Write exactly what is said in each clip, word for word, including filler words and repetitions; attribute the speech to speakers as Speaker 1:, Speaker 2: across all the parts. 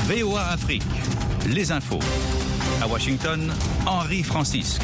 Speaker 1: V O A Afrique, les infos. À Washington, Henri Francisque.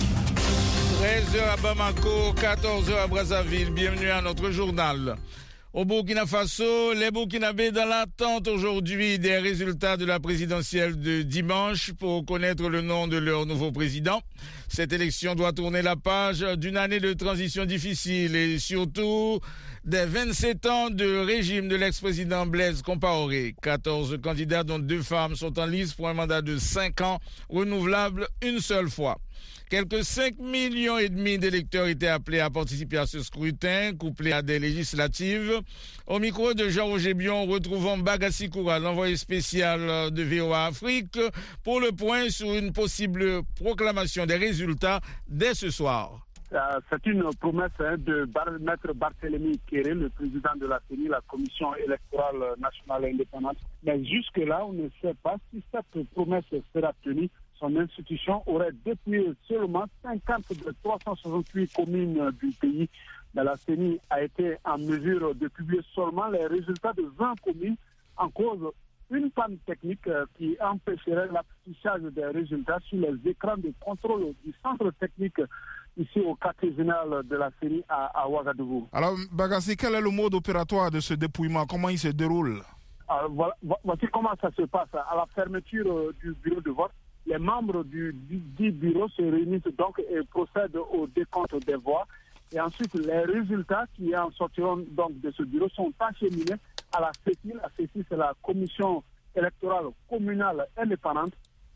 Speaker 2: treize heures à Bamako, quatorze heures à Brazzaville. Bienvenue à notre journal. Au Burkina Faso, les Burkinabés dans l'attente aujourd'hui des résultats de la présidentielle de dimanche pour connaître le nom de leur nouveau président. Cette élection doit tourner la page d'une année de transition difficile et surtout des vingt-sept ans de régime de l'ex-président Blaise Compaoré. quatorze candidats dont deux femmes sont en lice pour un mandat de cinq ans renouvelable une seule fois. Quelques cinq millions et demi d'électeurs étaient appelés à participer à ce scrutin, couplé à des législatives. Au micro de Jean-Roger Bion, retrouvons Bagassi Koura, l'envoyé spécial de V O A Afrique, pour le point sur une possible proclamation des résultats dès ce soir.
Speaker 3: C'est une promesse hein, de Maître Barthélemy Kéré, le président de la C E N I, la Commission électorale nationale indépendante. Mais jusque-là, on ne sait pas si cette promesse sera tenue. Son institution aurait dépouillé seulement cinquante de trois cent soixante-huit communes du pays. Mais la C E N I a été en mesure de publier seulement les résultats de vingt communes en cause une panne technique qui empêcherait l'affichage des résultats sur les écrans de contrôle du centre technique ici au quartier général de la C E N I à, à Ouagadougou.
Speaker 4: Alors, Bagassi, quel est le mode opératoire de ce dépouillement? Comment il se déroule?
Speaker 3: Alors, voilà, voici comment ça se passe. À la fermeture du bureau de vote, les membres du, du, du bureau se réunissent donc et procèdent au décompte des voix. Et ensuite, les résultats qui en sortiront donc de ce bureau sont acheminés à la C E C I. La C E C I, c'est la commission électorale communale indépendante.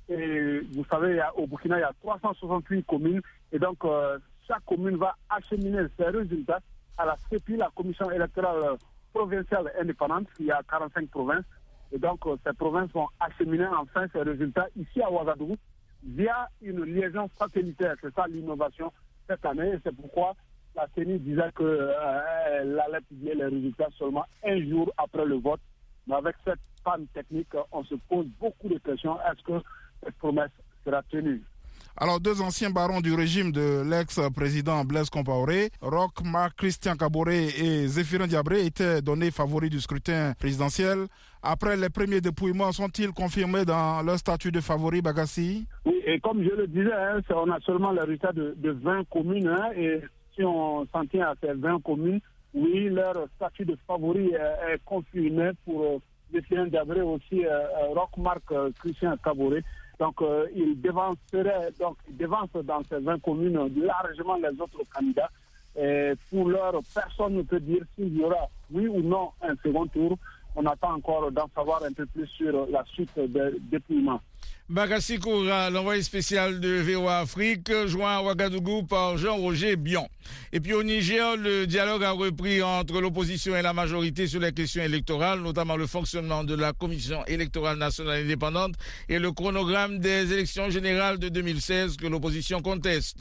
Speaker 3: Et vous savez, il y a, au Burkina, il y a trois cent soixante-huit communes. Et donc, euh, chaque commune va acheminer ses résultats à la C E P I, la commission électorale provinciale indépendante. Il y a quarante-cinq provinces. Et donc, euh, ces provinces vont acheminer enfin ces résultats ici à Ouagadougou via une liaison satellitaire. C'est ça l'innovation cette année. Et c'est pourquoi la C E N I disait qu'elle euh, allait publier les résultats seulement un jour après le vote. Mais avec cette panne technique, on se pose beaucoup de questions. Est-ce que cette promesse sera tenue?
Speaker 4: Alors, deux anciens barons du régime de l'ex-président Blaise Compaoré, Roch Marc Christian Kaboré et Zéphirin Diabré, étaient donnés favoris du scrutin présidentiel. Après les premiers dépouillements, sont-ils confirmés dans leur statut de favoris, Bagassi?
Speaker 3: Oui, et comme je le disais, hein, on a seulement le résultat de, de vingt communes. Hein, et si on s'en tient à ces vingt communes, oui, leur statut de favori est, est confirmé pour Zéphirin Diabré aussi, euh, Roch Marc Christian Kaboré. Donc, euh, il dévancerait, donc, il dévance dans ces vingt communes largement les autres candidats. Et pour l'heure, personne ne peut dire s'il y aura, oui ou non, un second tour. On attend encore d'en savoir un peu plus sur la suite des dépouillements.
Speaker 2: Bagassi Koura, l'envoyé spécial de V O A Afrique, joint à Ouagadougou par Jean-Roger Bion. Et puis au Niger, le dialogue a repris entre l'opposition et la majorité sur les questions électorales, notamment le fonctionnement de la Commission électorale nationale indépendante et le chronogramme des élections générales de deux mille seize que l'opposition conteste.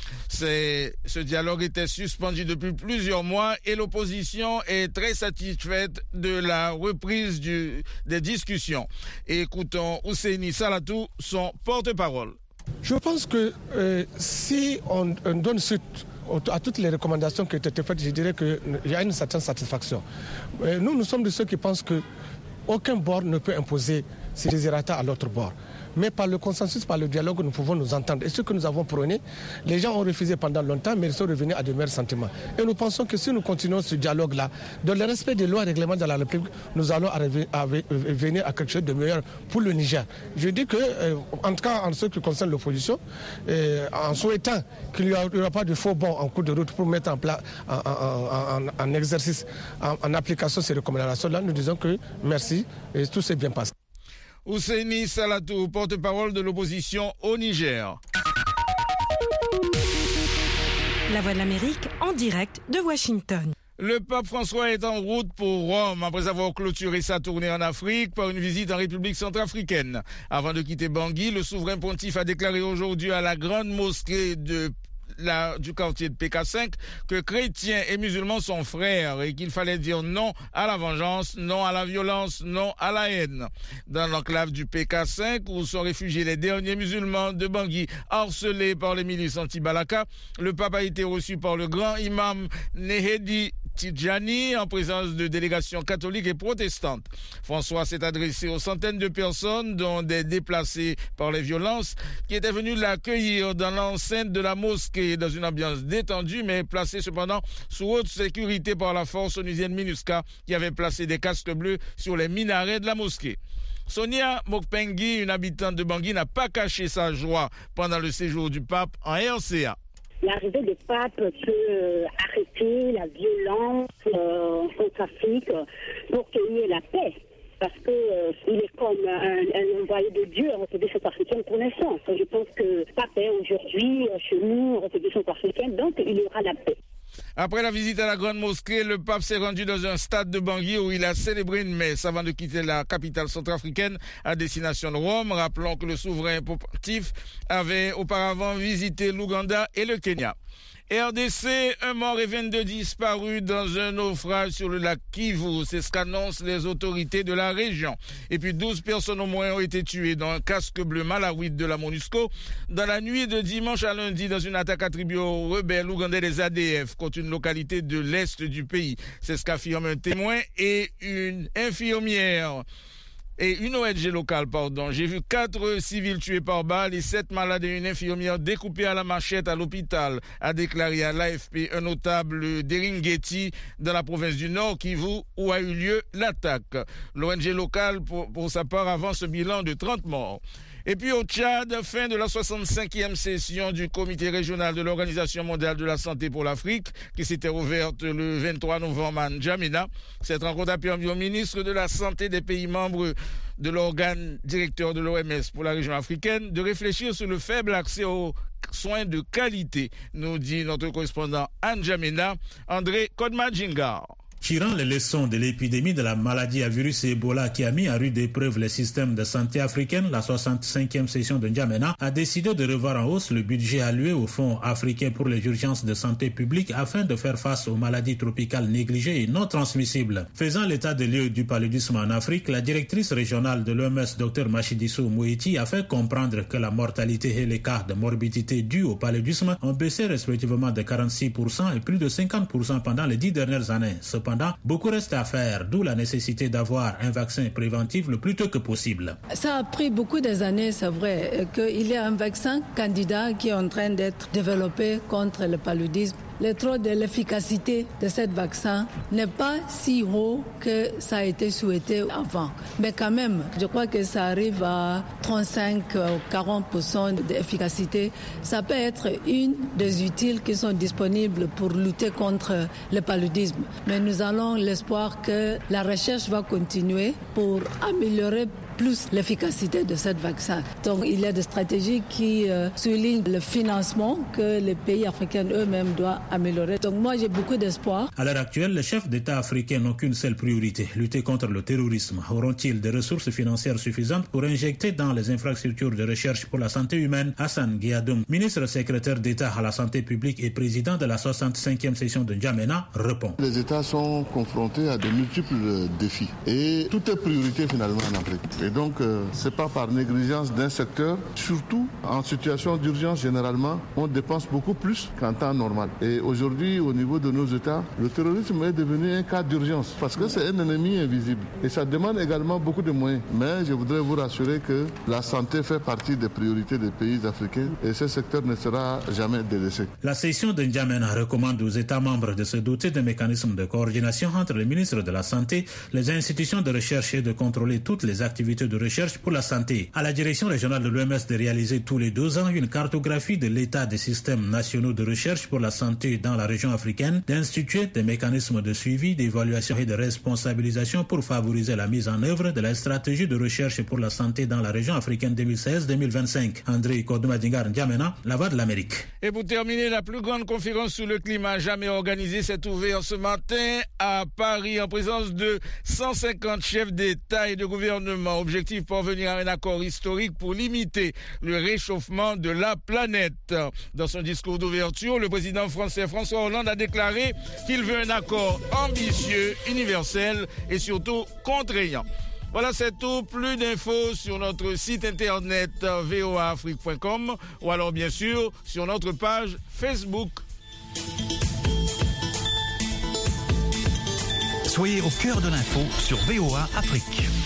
Speaker 2: C'est, ce dialogue était suspendu depuis plusieurs mois et l'opposition est très satisfaite de la reprise du, des discussions. Écoutons Ousseini Salatou, son porte-parole.
Speaker 5: Je pense que euh, si on, on donne suite à toutes les recommandations qui ont été faites, je dirais qu'il y a une certaine satisfaction. Euh, nous, nous sommes de ceux qui pensent qu'aucun bord ne peut imposer ses désirata à l'autre bord. Mais par le consensus, par le dialogue, nous pouvons nous entendre. Et ce que nous avons prôné, les gens ont refusé pendant longtemps, mais ils sont revenus à de meilleurs sentiments. Et nous pensons que si nous continuons ce dialogue-là, dans le respect des lois et règlements de la République, nous allons arriver à venir à quelque chose de meilleur pour le Niger. Je dis que, euh, en tout cas, en ce qui concerne l'opposition, euh, en souhaitant qu'il n'y aura pas de faux bons en cours de route pour mettre en, pla- en, en, en, en exercice, en, en application ces recommandations-là, nous disons que merci et tout s'est bien passé.
Speaker 2: Ousseini Salatou, porte-parole de l'opposition au Niger.
Speaker 6: La Voix de l'Amérique en direct de Washington.
Speaker 2: Le pape François est en route pour Rome après avoir clôturé sa tournée en Afrique par une visite en République centrafricaine. Avant de quitter Bangui, le souverain pontife a déclaré aujourd'hui à la grande mosquée de la, du quartier de P K cinq que chrétiens et musulmans sont frères et qu'il fallait dire non à la vengeance, non à la violence, non à la haine. Dans l'enclave du P K cinq, où sont réfugiés les derniers musulmans de Bangui harcelés par les milices anti-Balaka, le pape a été reçu par le grand imam Nehedi Tidjani en présence de délégations catholiques et protestantes. François s'est adressé aux centaines de personnes, dont des déplacés par les violences, qui étaient venus l'accueillir dans l'enceinte de la mosquée dans une ambiance détendue, mais placée cependant sous haute sécurité par la force onusienne MINUSCA qui avait placé des casques bleus sur les minarets de la mosquée. Sonia Mokpengi, une habitante de Bangui, n'a pas caché sa joie pendant le séjour du pape en R C A.
Speaker 7: L'arrivée du pape peut euh, arrêter la violence euh, centrafrique pour qu'il y ait la paix. Parce qu'il euh, est comme un, un envoyé de Dieu en République centrafricaine pour l'instant. Je pense que le pape est aujourd'hui chez nous en République centrafricaine, donc il y aura la paix.
Speaker 2: Après la visite à la Grande Mosquée, le pape s'est rendu dans un stade de Bangui où il a célébré une messe avant de quitter la capitale centrafricaine à destination de Rome. Rappelons que le souverain pontife avait auparavant visité l'Ouganda et le Kenya. R D C, un mort et vingt-deux disparus dans un naufrage sur le lac Kivu. C'est ce qu'annoncent les autorités de la région. Et puis douze personnes au moins ont été tuées dans un casque bleu malawite de la MONUSCO dans la nuit de dimanche à lundi dans une attaque attribuée aux rebelles ougandais des A D F contre une localité de l'est du pays. C'est ce qu'affirme un témoin et une infirmière. Et une O N G locale, pardon. J'ai vu quatre civils tués par balle et sept malades et une infirmière découpée à la machette à l'hôpital, a déclaré à l'A F P un notable d'Eringeti dans la province du Nord Kivu où a eu lieu l'attaque. L'O N G locale, pour, pour sa part, avance un bilan de trente morts. Et puis au Tchad, fin de la soixante-cinquième session du comité régional de l'Organisation mondiale de la santé pour l'Afrique, qui s'était ouverte le vingt-trois novembre à N'Djamena. Cette rencontre a permis au ministre de la Santé des pays membres de l'organe directeur de l'O M S pour la région africaine de réfléchir sur le faible accès aux soins de qualité, nous dit notre correspondant à N'Djamena, André Kodmadjingar.
Speaker 8: Tirant les leçons de l'épidémie de la maladie à virus Ebola qui a mis à rude épreuve les systèmes de santé africains, la soixante-cinquième session de N'Djamena a décidé de revoir en hausse le budget alloué au Fonds africain pour les urgences de santé publique afin de faire face aux maladies tropicales négligées et non transmissibles. Faisant l'état des lieux du paludisme en Afrique, la directrice régionale de l'O M S, Dr Matshidiso Moeti, a fait comprendre que la mortalité et les cas de morbidité dus au paludisme ont baissé respectivement de quarante-six pour cent et plus de cinquante pour cent pendant les dix dernières années. Cependant, beaucoup reste à faire, d'où la nécessité d'avoir un vaccin préventif le plus tôt que possible.
Speaker 9: Ça a pris beaucoup des années, c'est vrai, qu'il y a un vaccin candidat qui est en train d'être développé contre le paludisme. Le taux de l'efficacité de ce vaccin n'est pas si haut que ça a été souhaité avant. Mais quand même, je crois que ça arrive à trente-cinq à quarante pour cent d'efficacité. Ça peut être une des utiles qui sont disponibles pour lutter contre le paludisme. Mais nous avons l'espoir que la recherche va continuer pour améliorer plus l'efficacité de ce vaccin. Donc il y a des stratégies qui euh, soulignent le financement que les pays africains eux-mêmes doivent améliorer. Donc moi j'ai beaucoup d'espoir.
Speaker 8: À l'heure actuelle, les chefs d'État africains n'ont qu'une seule priorité, lutter contre le terrorisme. Auront-ils des ressources financières suffisantes pour injecter dans les infrastructures de recherche pour la santé humaine? Hassan Guiadoum, ministre secrétaire d'État à la santé publique et président de la soixante-cinquième session de N'Djamena, répond.
Speaker 10: Les États sont confrontés à de multiples défis et tout est priorité finalement en Afrique. Et donc, euh, ce n'est pas par négligence d'un secteur. Surtout, en situation d'urgence, généralement, on dépense beaucoup plus qu'en temps normal. Et aujourd'hui, au niveau de nos États, le terrorisme est devenu un cas d'urgence parce que c'est un ennemi invisible. Et ça demande également beaucoup de moyens. Mais je voudrais vous rassurer que la santé fait partie des priorités des pays africains et ce secteur ne sera jamais délaissé.
Speaker 8: La session de N'Djamena recommande aux États membres de se doter d'un mécanisme de coordination entre les ministres de la Santé, les institutions de recherche et de contrôler toutes les activités de recherche pour la santé. À la direction régionale de l'O M S de réaliser tous les deux ans une cartographie de l'état des systèmes nationaux de recherche pour la santé dans la région africaine, d'instituer des mécanismes de suivi, d'évaluation et de responsabilisation pour favoriser la mise en œuvre de la stratégie de recherche pour la santé dans la région africaine deux mille seize deux mille vingt-cinq. André Kodmadjingar, N'Djamena, la voix de l'Amérique.
Speaker 2: Et pour terminer, la plus grande conférence sur le climat jamais organisée s'est ouverte ce matin à Paris en présence de cent cinquante chefs d'État et de gouvernement. Objectif, parvenir à un accord historique pour limiter le réchauffement de la planète. Dans son discours d'ouverture, le président français François Hollande a déclaré qu'il veut un accord ambitieux, universel et surtout contraignant. Voilà, c'est tout. Plus d'infos sur notre site internet v o a afrique point com ou alors bien sûr sur notre page Facebook.
Speaker 1: Soyez au cœur de l'info sur V O A Afrique.